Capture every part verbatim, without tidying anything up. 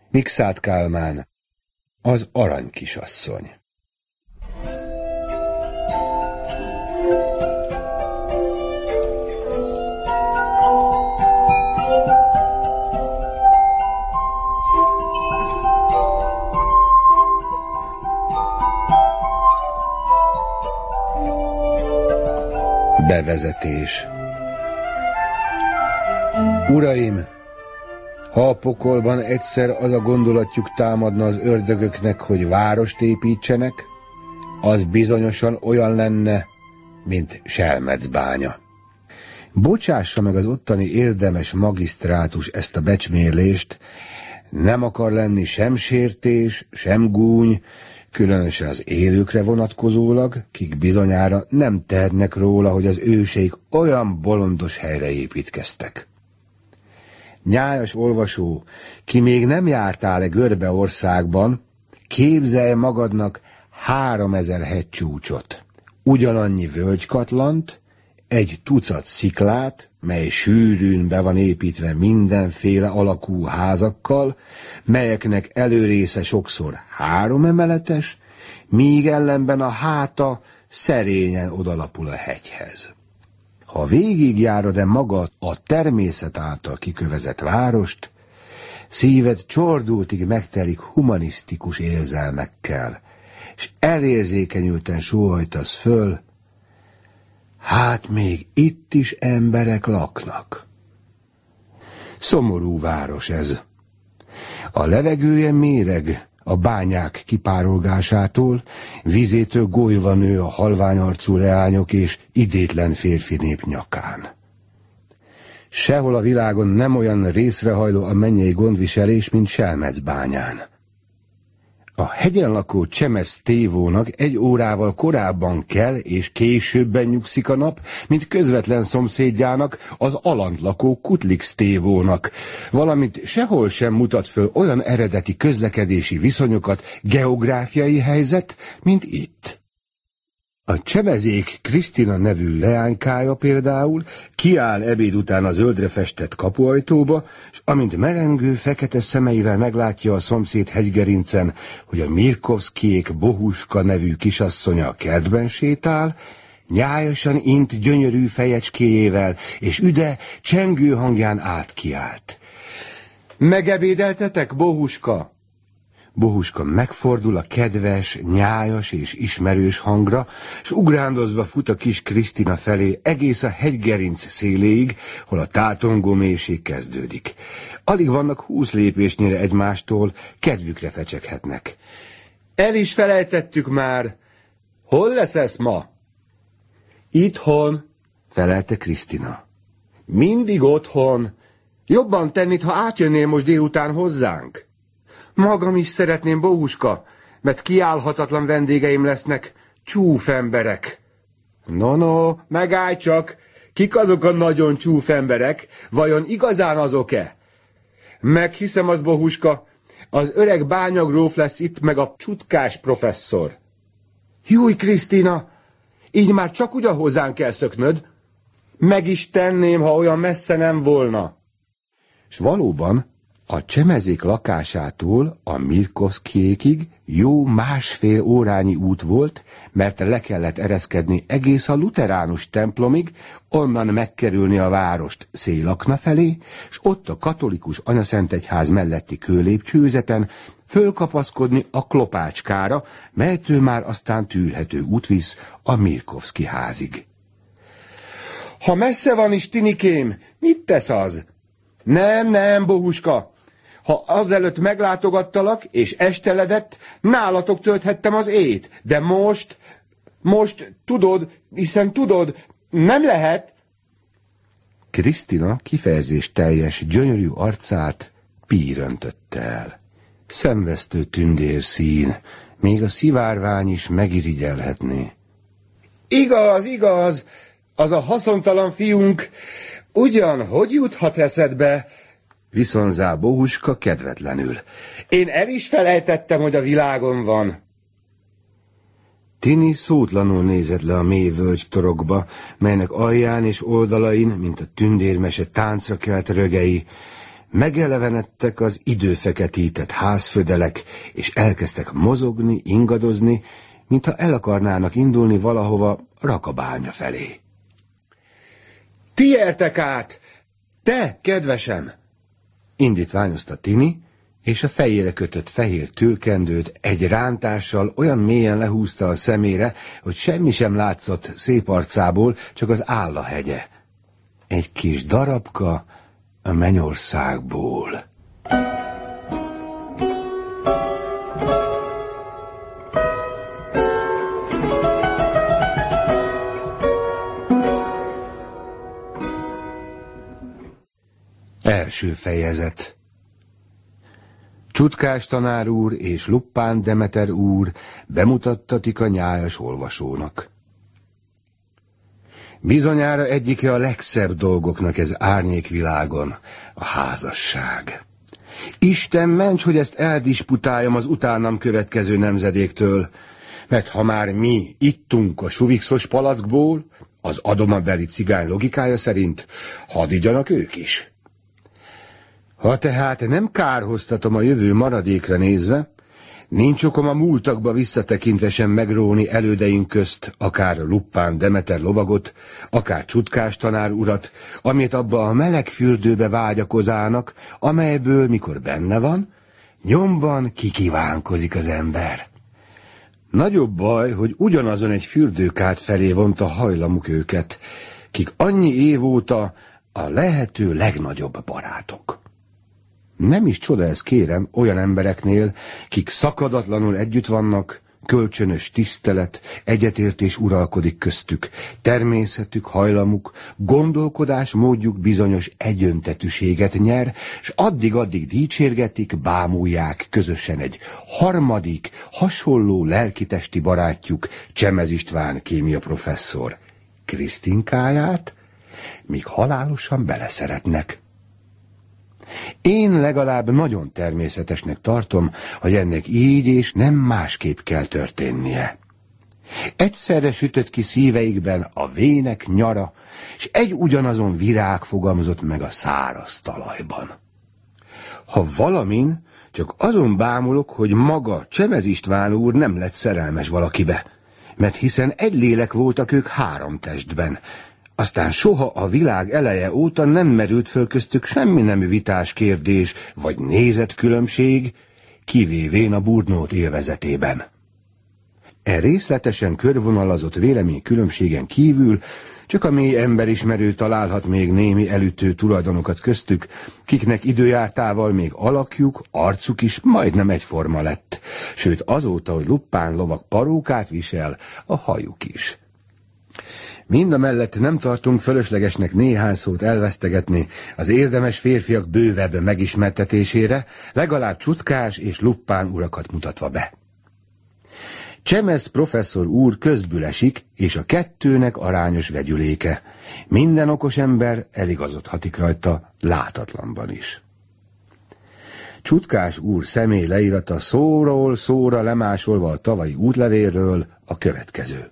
Mikszáth Kálmán, az arany kisasszony. Bevezetés. Uraim, ha a pokolban egyszer az a gondolatjuk támadna az ördögöknek, hogy várost építsenek, az bizonyosan olyan lenne, mint Selmecbánya. Bocsássa meg az ottani érdemes magisztrátus ezt a becsmérlést, nem akar lenni sem sértés, sem gúny, különösen az élőkre vonatkozólag, kik bizonyára nem tehetnek róla, hogy az őseik olyan bolondos helyre építkeztek. Nyájas olvasó, ki még nem jártál-e Görbeországban, képzelj magadnak háromezer hegycsúcsot, ugyanannyi völgykatlant, egy tucat sziklát, mely sűrűn be van építve mindenféle alakú házakkal, melyeknek előrésze sokszor három emeletes, míg ellenben a háta szerényen odalapul a hegyhez. Ha végigjárod-e magad a természet által kikövezett várost, szíved csordultig megtelik humanisztikus érzelmekkel, és elérzékenyülten sóhajtasz föl, hát még itt is emberek laknak. Szomorú város ez. A levegője méreg a bányák kipárolgásától, vízétől golyva nő a halványarcú leányok és idétlen férfi nép nyakán. Sehol a világon nem olyan részrehajló a mennyei gondviselés, mint Selmecbányán. A hegyen lakó Csemesz tévónak egy órával korábban kell és későbben nyugszik a nap, mint közvetlen szomszédjának, az alant lakó Kutlix tévónak, valamint sehol sem mutat föl olyan eredeti közlekedési viszonyokat, geográfiai helyzet, mint itt. A csemezék Krisztina nevű leánykája például kiáll ebéd után a zöldre festett kapuajtóba, és amint merengő fekete szemeivel meglátja a szomszéd hegygerincen, hogy a Mirkovszkijék Bohuska nevű kisasszonya a kertben sétál, nyájasan int gyönyörű fejecskéjével, és üde csengő hangján átkiált. Megebédeltetek, Bohuska? Bohuska megfordul a kedves, nyájas és ismerős hangra, s ugrándozva fut a kis Krisztina felé egész a hegygerinc széléig, hol a tátongó mélység kezdődik. Alig vannak húsz lépésnyire egymástól, kedvükre fecseghetnek. El is felejtettük már. Hol lesz ma? Itthon, felelte Krisztina. Mindig otthon. Jobban tennit, ha átjönnél most délután hozzánk. Magam is szeretném, Bohuska, mert kiállhatatlan vendégeim lesznek, csúf emberek. No, no, megállj csak, kik azok a nagyon csúf emberek, vajon igazán azok-e? Meghiszem az, Bohuska, az öreg bányagróf lesz itt, meg a csutkás professzor. Júj, Krisztina, így már csak ugyan hozzánk kell szöknöd. Meg is tenném, ha olyan messze nem volna. S valóban, a csemezék lakásától a Mirkovszkijékig jó másfél órányi út volt, mert le kellett ereszkedni egész a luteránus templomig, onnan megkerülni a várost Szélakna felé, s ott a katolikus anyaszentegyház melletti kőlépcsőzeten fölkapaszkodni a Klopácskára, melytől már aztán tűrhető út visz a Mirkovszky házig. Ha messze van is, Tinikém, mit tesz az? Nem, nem, Bohuska. Ha azelőtt meglátogattalak, és esteledett, nálatok tölthettem az ét. De most, most, tudod, hiszen tudod, nem lehet. Krisztina kifejezés teljes, gyönyörű arcát píröntötte el. Szemvesztő tündérszín, még a szivárvány is megirigyelhetné. Igaz, igaz, az a haszontalan fiunk, ugyan hogy juthat eszedbe? Viszonzá Bohuska kedvetlenül. Én el is felejtettem, hogy a világon van. Tini szótlanul nézett le a mély völgytorokba, melynek alján és oldalain, mint a tündérmese táncra kelt rögei, megelevenedtek az időfeketített házfödelek, és elkezdtek mozogni, ingadozni, mintha el akarnának indulni valahova Rakabánya felé. Ti értek át! Te, kedvesem! Indítványozta Tini, és a fejére kötött fehér tülkendőt egy rántással olyan mélyen lehúzta a szemére, hogy semmi sem látszott szép arcából, csak az állahegye. Egy kis darabka a mennyországból. Első fejezet. Csutkás tanár úr és Luppán Demeter úr bemutattatik a nyájas olvasónak. Bizonyára egyike a legszebb dolgoknak ez árnyékvilágon, a házasság. Isten ments, hogy ezt eldisputáljam az utánam következő nemzedéktől, mert ha már mi ittunk a suvixos palackból, az adomabeli cigány logikája szerint, hadd igyanak ők is. Ha tehát nem kárhoztatom a jövő maradékra nézve, nincs okom a múltakba visszatekintve sem megróni elődeink közt akár Luppán Demeter lovagot, akár Csutkás tanár urat, amit abba a meleg fürdőbe vágyakozának, amelyből, mikor benne van, nyomban kikívánkozik az ember. Nagyobb baj, hogy ugyanazon egy fürdőkát felé vonta hajlamuk őket, kik annyi év óta a lehető legnagyobb barátok. Nem is csoda ez, kérem, olyan embereknél, kik szakadatlanul együtt vannak, kölcsönös tisztelet, egyetértés uralkodik köztük, természetük, hajlamuk, gondolkodás módjuk bizonyos egyöntetűséget nyer, s addig-addig dicsérgetik, bámulják közösen egy harmadik, hasonló lelkitesti barátjuk, Csemez István kémia professzor Krisztinkáját, míg halálosan beleszeretnek. Én legalább nagyon természetesnek tartom, hogy ennek így és nem másképp kell történnie. Egyszerre sütött ki szíveikben a vének nyara, és egy ugyanazon virág fogalmazott meg a száraz talajban. Ha valamin, csak azon bámulok, hogy maga Csemez István úr nem lett szerelmes valakibe, mert hiszen egy lélek voltak ők három testben, aztán soha a világ eleje óta nem merült föl köztük semmi nemű vitás kérdés vagy nézetkülönbség, kivévén a burnót élvezetében. E részletesen körvonalazott véleménykülönbségen kívül csak a mély emberismerő találhat még némi elütő tulajdonokat köztük, kiknek időjártával még alakjuk, arcuk is majdnem egyforma lett, sőt azóta, hogy Luppán lovak parókát visel, a hajuk is. Mindamellett nem tartunk fölöslegesnek néhány szót elvesztegetni az érdemes férfiak bővebb megismertetésére, legalább Csutkás és Luppán urakat mutatva be. Csemez professzor úr közbül esik, és a kettőnek arányos vegyüléke. Minden okos ember eligazodhatik rajta, látatlanban is. Csutkás úr személy leírata szóról szóra lemásolva a tavalyi útlevélről a következő.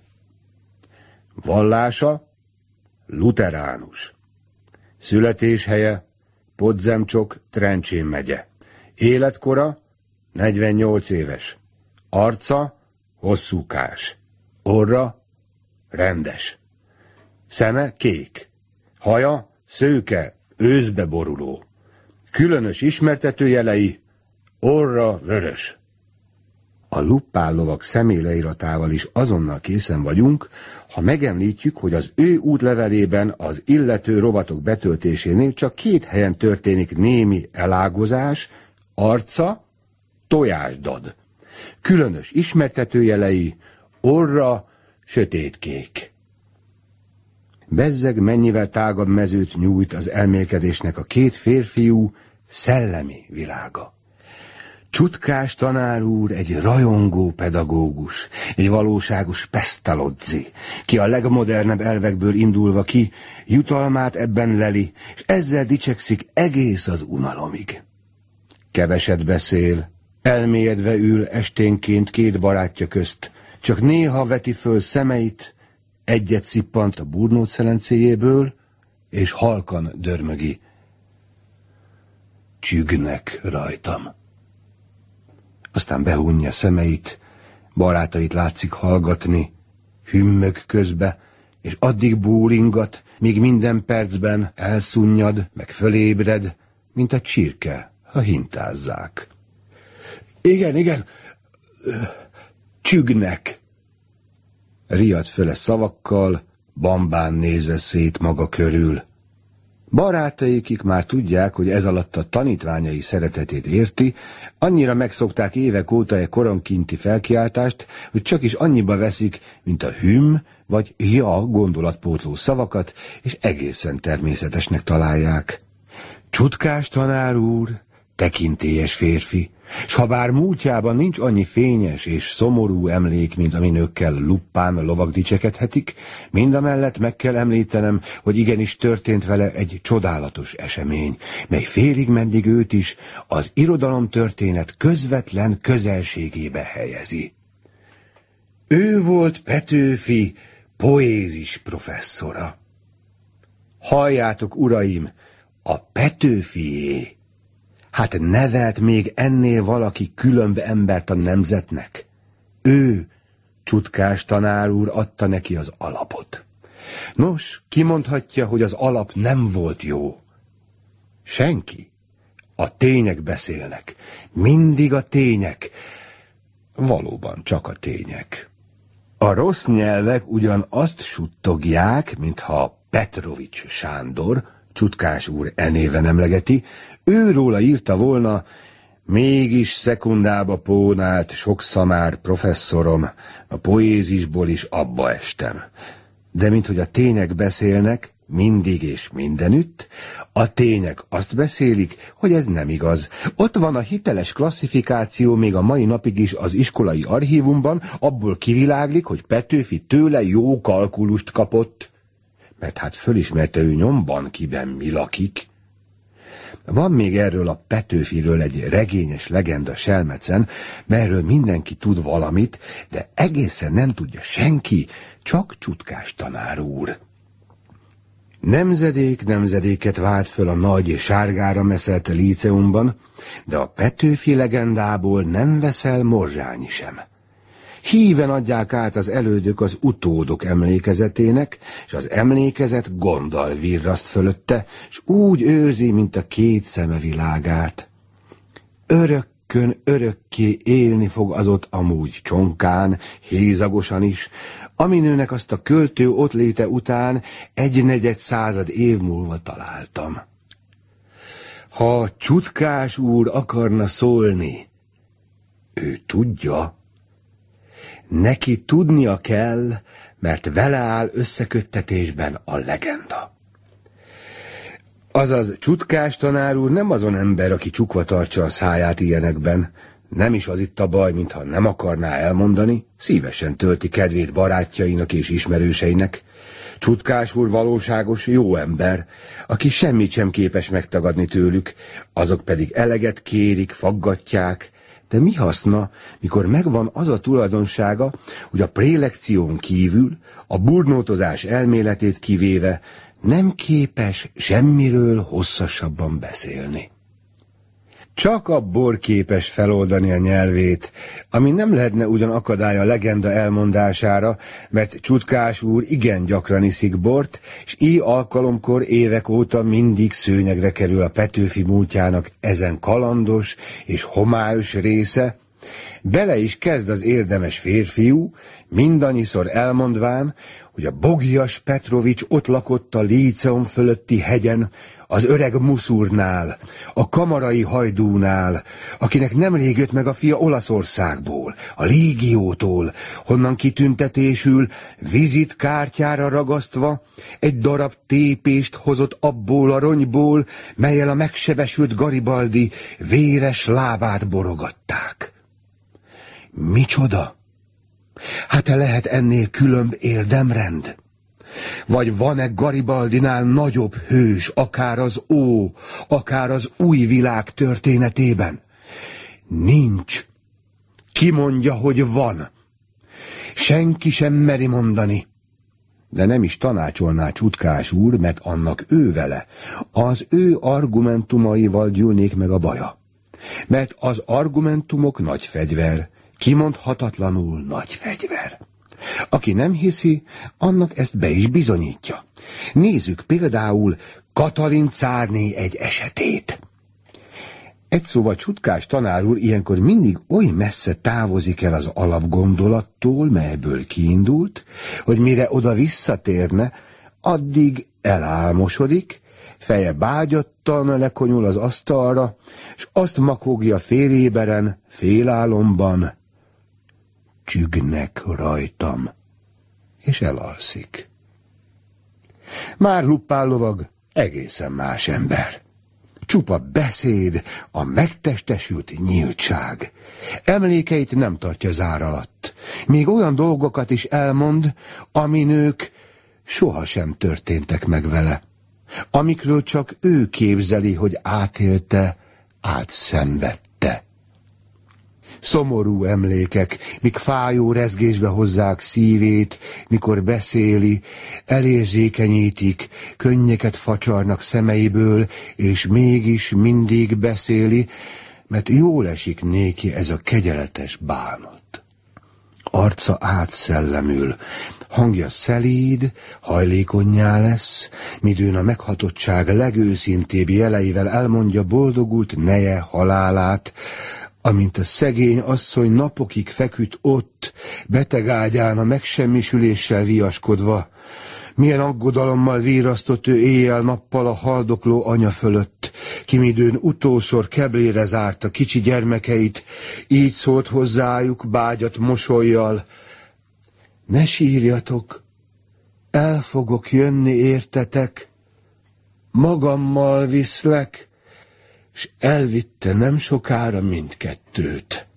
Vallása, luteránus. Születéshelye, Podzemcsok, Trencsén megye. Életkora, negyvennyolc éves. Arca, hosszúkás. Orra, rendes. Szeme kék. Haja, szőke, őszbe boruló. Különös ismertetőjelei, orra vörös. A Luppán lovak személyleiratával is azonnal készen vagyunk, ha megemlítjük, hogy az ő útlevelében az illető rovatok betöltésénél csak két helyen történik némi elágozás, arca, tojásdad. Különös ismertetőjelei, orra, sötétkék. Bezzeg mennyivel tágabb mezőt nyújt az elmélkedésnek a két férfiú szellemi világa. Csutkás tanár úr egy rajongó pedagógus, egy valóságos pestalozzi, ki a legmodernebb elvekből indulva ki, jutalmát ebben leli, és ezzel dicsekszik egész az unalomig. Keveset beszél, elmélyedve ül esténként két barátja közt, csak néha veti föl szemeit, egyet szippant a burnót szelencéjéből, és halkan dörmögi. csüggnek rajtam. Aztán behúnyja szemeit, barátait látszik hallgatni, hümmög közbe, és addig bólingat, míg minden percben elszunnyad, meg fölébred, mint a csirke, ha hintázzák. Igen, igen, csüggnek. Riad föle szavakkal, bambán nézve szét maga körül. Barátaikik már tudják, hogy ez alatt a tanítványai szeretetét érti, annyira megszokták évek óta egy koronkinti felkiáltást, hogy csak is annyiba veszik, mint a hüm vagy ja gondolatpótló szavakat, és egészen természetesnek találják. Csutkás tanár úr, tekintélyes férfi, s ha bár múltjában nincs annyi fényes és szomorú emlék, mint amin nőkkel luppán lovak dicsekedhetik, mindamellett meg kell említenem, hogy igenis történt vele egy csodálatos esemény, mely félig meddig őt is az irodalomtörténet közvetlen közelségébe helyezi. Ő volt Petőfi poézis professzora. Halljátok, uraim, a Petőfié! Hát nevelt még ennél valaki különb embert a nemzetnek? Ő, Csutkás tanár úr adta neki az alapot. Nos, ki mondhatja, hogy az alap nem volt jó? Senki. A tények beszélnek. Mindig a tények. Valóban csak a tények. A rossz nyelvek ugyan azt suttogják, mintha Petrovics Sándor, Csutkás úr e néven emlegeti, őróla írta volna, mégis szekundába pónált sok szamár professzorom, a poézisból is abba estem. De minthogy a tények beszélnek, mindig és mindenütt, a tények azt beszélik, hogy ez nem igaz. Ott van a hiteles klasszifikáció még a mai napig is az iskolai archívumban, abból kiviláglik, hogy Petőfi tőle jó kalkulust kapott, mert hát fölismerte ő nyomban, kiben mi lakik. Van még erről a Petőfiről egy regényes legenda Selmecen, merről mindenki tud valamit, de egészen nem tudja senki, csak Csutkás tanár úr. Nemzedék nemzedéket vált föl a nagy sárgára meszelt líceumban, de a Petőfi legendából nem veszel morzsányi sem. Híven adják át az elődök az utódok emlékezetének, és az emlékezet gonddal virraszt fölötte, s úgy őrzi, mint a két szeme világát. Örökkön örökké élni fog az ott amúgy csonkán, hézagosan is, aminőnek azt a költő ott léte után egy negyed század év múlva találtam. Ha Csutkás úr akarna szólni, ő tudja, neki tudnia kell, mert vele áll összeköttetésben a legenda. Azaz, Csutkás tanár úr nem azon ember, aki csukva tartsa a száját ilyenekben. Nem is az itt a baj, mintha nem akarná elmondani, szívesen tölti kedvét barátjainak és ismerőseinek. Csutkás úr valóságos, jó ember, aki semmit sem képes megtagadni tőlük, azok pedig eleget kérik, faggatják, de mi haszna, mikor megvan az a tulajdonsága, hogy a prélekción kívül, a burnótozás elméletét kivéve nem képes semmiről hosszasabban beszélni. Csak a bor képes feloldani a nyelvét, ami nem lehetne ugyan akadály a legenda elmondására, mert Csutkás úr igen gyakran iszik bort, és így alkalomkor évek óta mindig szőnyegre kerül a Petőfi múltjának ezen kalandos és homályos része. Bele is kezd az érdemes férfiú, mindannyiszor elmondván, hogy a Bogias Petrovics ott lakott a líceum fölötti hegyen, az öreg muszurnál, a kamarai hajdúnál, akinek nemrég jött meg a fia Olaszországból, a légiótól, honnan kitüntetésül, vizitkártyára ragasztva, egy darab tépést hozott abból a ronyból, mellyel a megsebesült Garibaldi véres lábát borogatták. Micsoda? Hát lehet ennél különb érdemrend? Vagy van-e Garibaldinál nagyobb hős, akár az ó, akár az új világ történetében? Nincs. Ki mondja, hogy van? Senki sem meri mondani. de nem is tanácsolná Csutkás úr, mert annak ő vele, az ő argumentumaival gyűlnék meg a baja. Mert az argumentumok nagy fegyver, kimondhatatlanul nagy fegyver. Aki nem hiszi, annak ezt be is bizonyítja. Nézzük például Katalin cárné egy esetét. Egy szóval Csutkás tanár úr ilyenkor mindig oly messze távozik el az alapgondolattól, melyből kiindult, hogy mire oda visszatérne, addig elálmosodik, feje bágyattan lekonyul az asztalra, s azt makogja féléberen, félálomban: csüggnek rajtam, és elalszik. Már Luppán lovag egészen más ember. Csupa beszéd, a megtestesült nyíltság. Emlékeit nem tartja zár alatt. Még olyan dolgokat is elmond, amin ők sohasem történtek meg vele. Amikről csak ő képzeli, hogy átélte, átszenvedte. Szomorú emlékek, mik fájó rezgésbe hozzák szívét, mikor beszéli, elérzékenyítik, könnyeket facsarnak szemeiből, és mégis mindig beszéli, mert jól esik néki ez a kegyeletes bánat. Arca átszellemül, hangja szelíd, hajlékonnyá lesz, midőn a meghatottság legőszintébb jeleivel elmondja boldogult neje halálát, amint a szegény asszony napokig feküdt ott, beteg ágyán a megsemmisüléssel viaskodva. Milyen aggodalommal vírasztott ő éjjel-nappal a haldokló anya fölött, ki midőn utószor keblére zárta kicsi gyermekeit, így szólt hozzájuk bágyat mosollyal: ne sírjatok, el fogok jönni értetek, magammal viszlek, s elvitte nem sokára mindkettőt.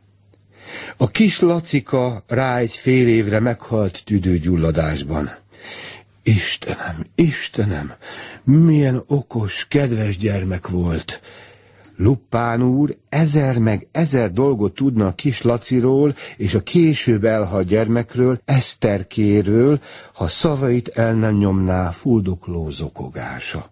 A kis Lacika rá egy fél évre meghalt tüdőgyulladásban. Istenem, Istenem, milyen okos, kedves gyermek volt! Luppán úr ezer meg ezer dolgot tudna a kis Laciról és a később elhalt gyermekről, Eszterkéről, ha szavait el nem nyomná fuldokló zokogása.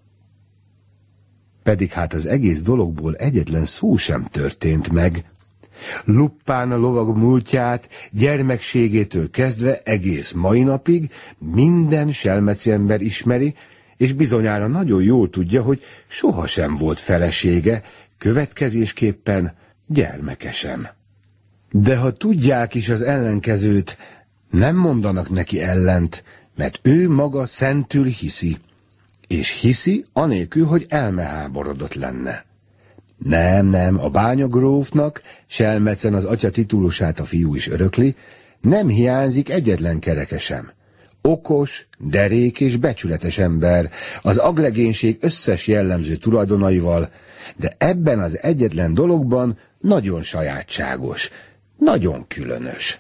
Pedig hát az egész dologból egyetlen szó sem történt meg. Luppán a lovag múltját, gyermekségétől kezdve egész mai napig minden selmeci ember ismeri, és bizonyára nagyon jól tudja, hogy sohasem volt felesége, következésképpen gyermeke sem. De ha tudják is az ellenkezőt, nem mondanak neki ellent, mert ő maga szentül hiszi, és hiszi anélkül, hogy elmeháborodott lenne. Nem, nem, a bányagrófnak, Selmecen az atya titulusát a fiú is örökli, nem hiányzik egyetlen kereke sem. Okos, derék és becsületes ember, az aglegénység összes jellemző tulajdonaival, de ebben az egyetlen dologban nagyon sajátságos, nagyon különös.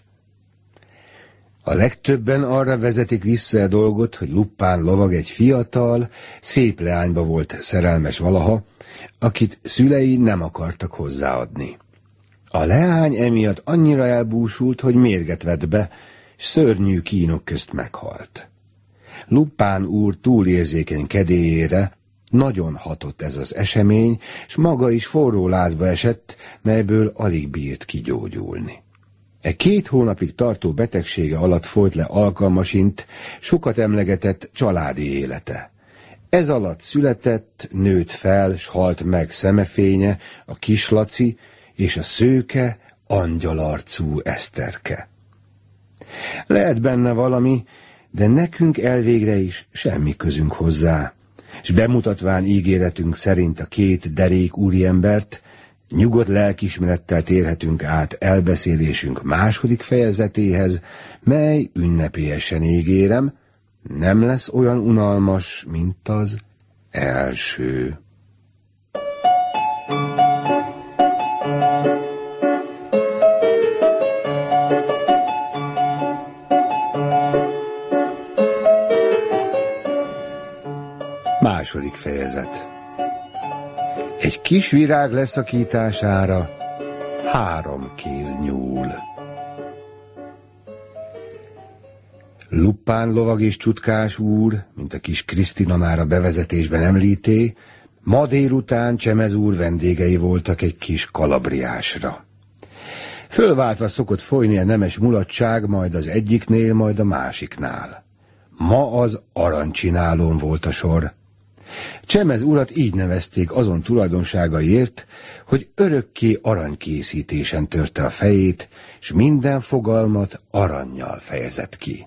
A legtöbben arra vezetik vissza a dolgot, hogy Luppán lovag egy fiatal, szép leányba volt szerelmes valaha, akit szülei nem akartak hozzáadni. A leány emiatt annyira elbúsult, hogy mérget vett be, s szörnyű kínok közt meghalt. Luppán úr túlérzékeny kedélyére nagyon hatott ez az esemény, s maga is forró lázba esett, melyből alig bírt kigyógyulni. E két hónapig tartó betegsége alatt folyt le alkalmasint sokat emlegetett családi élete. Ez alatt született, nőtt fel, s halt meg szemefénye, a kis Laci és a szőke, angyalarcú Eszterke. Lehet benne valami, de nekünk elvégre is semmi közünk hozzá, s bemutatván ígéretünk szerint a két derék úriembert, nyugodt lelkiismerettel térhetünk át elbeszélésünk második fejezetéhez, mely ünnepélyesen ígérem, nem lesz olyan unalmas, mint az első. Második fejezet. Egy kis virág leszakítására három kéz nyúl. Luppán lovag és csutkás úr, mint a kis Krisztina már a bevezetésben említé, ma délután Csemez úr vendégei voltak egy kis kalabriásra. Fölváltva szokott folyni a nemes mulatság, majd az egyiknél, majd a másiknál. Ma az aranycsinálón volt a sor. Csemez urat így nevezték azon tulajdonságaiért, hogy örökké aranykészítésen törte a fejét, s minden fogalmat arannyal fejezett ki.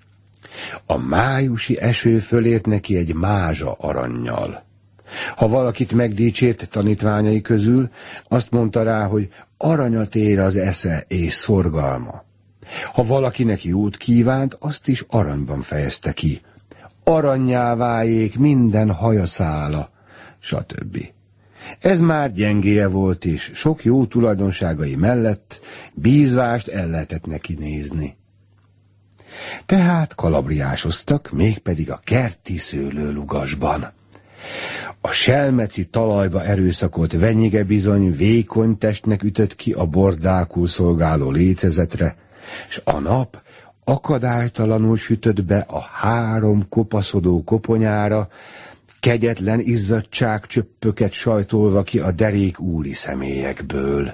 A májusi eső fölért neki egy mázsa arannyal. Ha valakit megdicsért tanítványai közül, azt mondta rá, hogy aranyat ér az esze és szorgalma. Ha valakinek jót kívánt, azt is aranyban fejezte ki. Arannyá váljék minden hajaszála, stb. Ez már gyengéje volt, és sok jó tulajdonságai mellett bízvást el lehetett neki nézni. Tehát kalabriásoztak, mégpedig a kerti szőlőlugasban. A selmeci talajba erőszakolt venyige bizony vékony testnek ütött ki a bordákul szolgáló lécezetre, s a nap akadálytalanul sütött be a három kopaszodó koponyára, kegyetlen izzadságcsöppöket sajtolva ki a derék úri személyekből.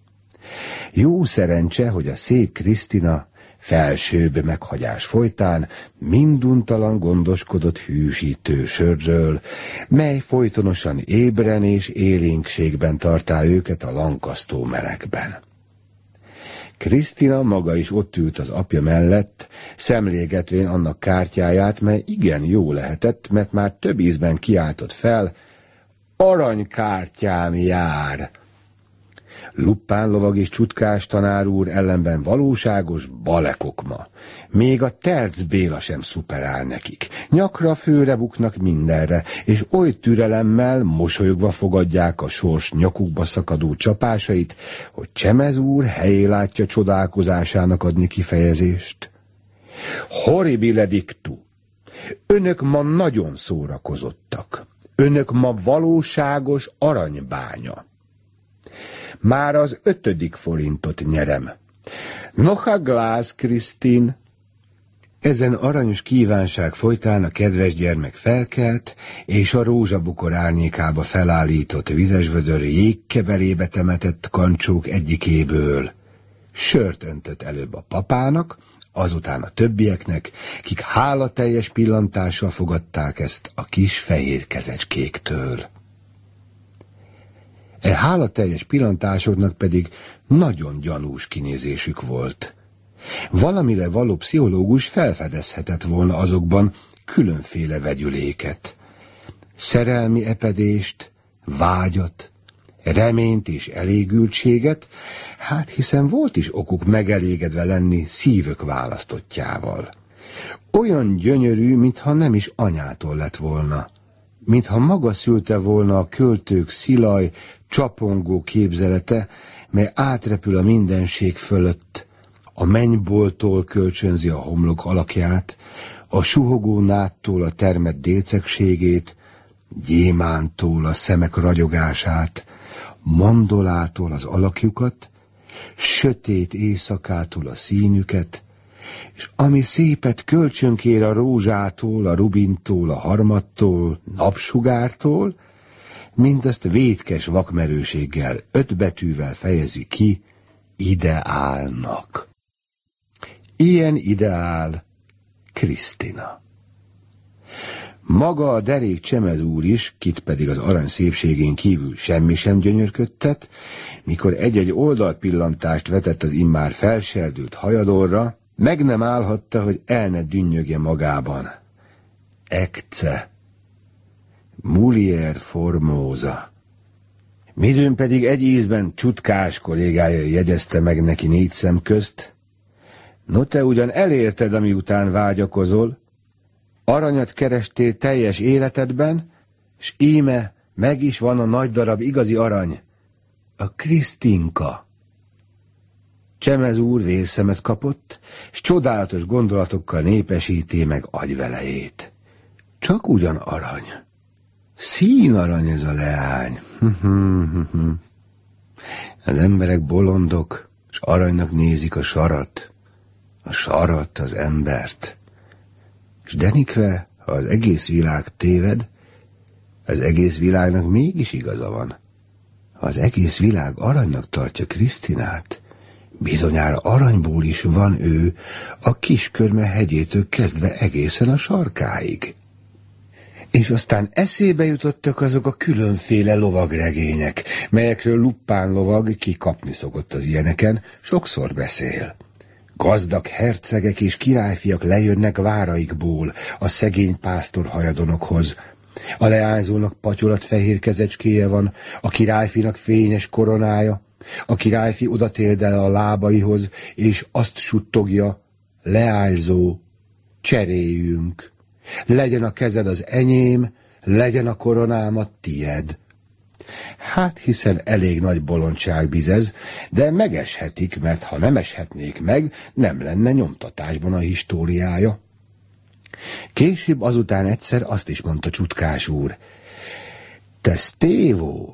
Jó szerencse, hogy a szép Krisztina felsőbb meghagyás folytán minduntalan gondoskodott hűsítő sörről, mely folytonosan ébren és élénkségben tartá őket a lankasztó melegben. Krisztina maga is ott ült az apja mellett, szemlégetvén annak kártyáját, mely igen jó lehetett, mert már több ízben kiáltott fel: aranykártyám jár! Luppán lovag és csutkás tanár úr ellenben valóságos balekokma. Még a Terc Béla sem szuperál nekik. Nyakra főre buknak mindenre, és oly türelemmel, mosolyogva fogadják a sors nyakukba szakadó csapásait, hogy Csemez úr helyé látja csodálkozásának adni kifejezést. Horribile dictu! Önök ma nagyon szórakozottak. Önök ma valóságos aranybánya. Már az ötödik forintot nyerem. Noha glász, Krisztin! Ezen aranyos kívánság folytán a kedves gyermek felkelt, és a rózsabukor árnyékába felállított vizesvödör jégkebelébe temetett kancsók egyikéből sört öntött előbb a papának, azután a többieknek, kik hálateljes pillantással fogadták ezt a kis fehér kezecskéktől. E hálateljes pillantásoknak pedig nagyon gyanús kinézésük volt. Valamire való pszichológus felfedezhetett volna azokban különféle vegyüléket. Szerelmi epedést, vágyat, reményt és elégültséget, hát hiszen volt is okuk megelégedve lenni szívök választottjával. Olyan gyönyörű, mintha nem is anyától lett volna, mintha maga szülte volna a költők szilaj, csapongó képzelete, mely átrepül a mindenség fölött, a mennybolttól kölcsönzi a homlok alakját, a suhogó nádtól a termett délcegségét, gyémántól a szemek ragyogását, mandolától az alakjukat, sötét éjszakától a színüket, és ami szépet kölcsönkér a rózsától, a rubintól, a harmattól, napsugártól, mindazt vétkes vakmerőséggel, öt betűvel fejezi ki: ideálnak. Ilyen ideál Krisztina. Maga a derék Csemez úr is, kit pedig az arany szépségén kívül semmi sem gyönyörködtet, mikor egy-egy oldalpillantást vetett az immár felserdült hajadorra, meg nem állhatta, hogy el ne dünnyögje magában. Ecce, Mulier Formosa. Midőn pedig egy ízben csutkás kollégája jegyezte meg neki négy szem közt: no te ugyan elérted, ami után vágyakozol, aranyat kerestél teljes életedben, s íme meg is van a nagy darab igazi arany, a Krisztinka. Csemez úr vérszemet kapott, s csodálatos gondolatokkal népesíti meg agyvelejét. Csak ugyan arany. Színarany ez a leány. Az emberek bolondok, s aranynak nézik a sarat, a sarat az embert. S denikve, ha az egész világ téved, az egész világnak mégis igaza van. Ha az egész világ aranynak tartja Krisztinát, bizonyára aranyból is van ő, a Kiskörme hegyétől kezdve egészen a sarkáig. És aztán eszébe jutottak azok a különféle lovagregények, melyekről Luppán lovag, ki kapni szokott az ilyeneken, sokszor beszél. Gazdag hercegek és királyfiak lejönnek váraikból a szegény pásztor hajadonokhoz. A leányzónak patyolat fehér kezecskéje van, a királyfinak fényes koronája, a királyfi odatérdel a lábaihoz, és azt suttogja: leányzó, cseréljünk! Legyen a kezed az enyém, legyen a koronám a tied. Hát hiszen elég nagy bolondság bizez, de megeshetik, mert ha nem eshetnék meg, nem lenne nyomtatásban a históriája. Később azután egyszer azt is mondta Csutkás úr: te Sztévó,